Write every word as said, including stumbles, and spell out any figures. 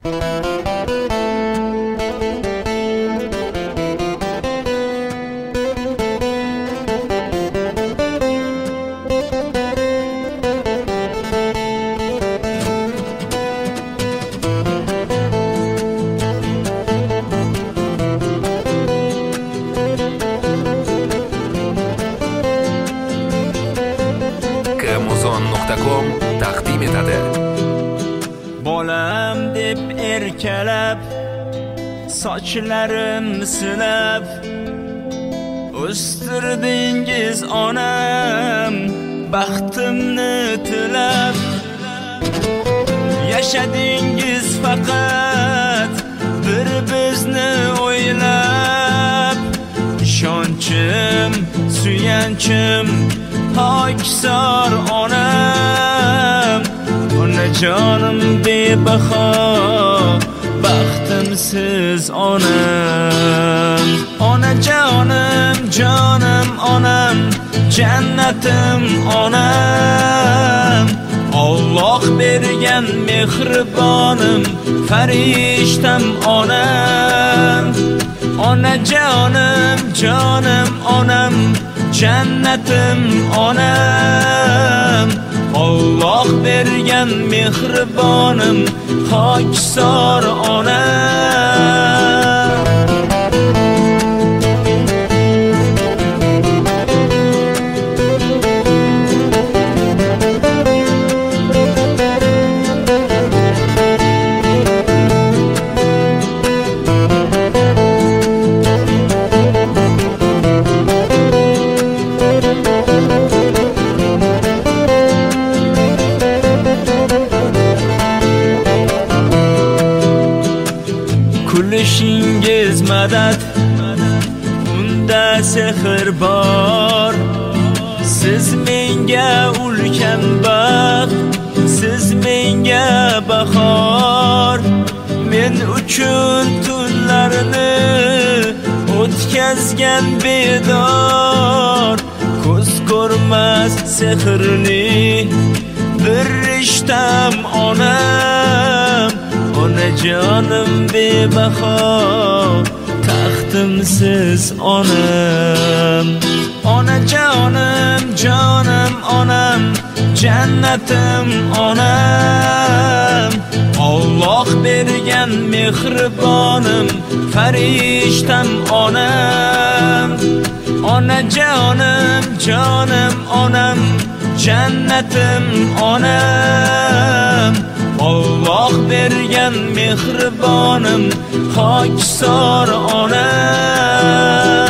Amazon nuqta com taqdim etadi. Bolam deb erkalab, sochlarim silab, o'stirdingiz onam, baxtimni tilab. Yashadingiz faqat bir bizni o'ylab. Ishonchim, suyanchim, Pokisor onam, onajonim bebaho, baxtimsiz onam. Onajonim, jonim onam, jannatim onam. Alloh bergan mehribonim, farishtam onam. Onajonim, jonim onam, jannatim onam. Alloh bergan mehribonim, Pokisor onam. Kulishingiz madad, unda sehr bor. Siz menga ulkan baxt, siz menga bahor. Men uchun tunlarni o'tkazgan bedor. Ko'z ko'rmas sehrli bir rishtam onam. Onajonim bebaho, taxtimsiz onam. Onajonim, jonim onam, jannatim onam. Alloh bergan mehribonim, farishtam onam. Onajonim, jonim onam, jannatim onam. Alloh bergan mehribonim, Pokisor onam.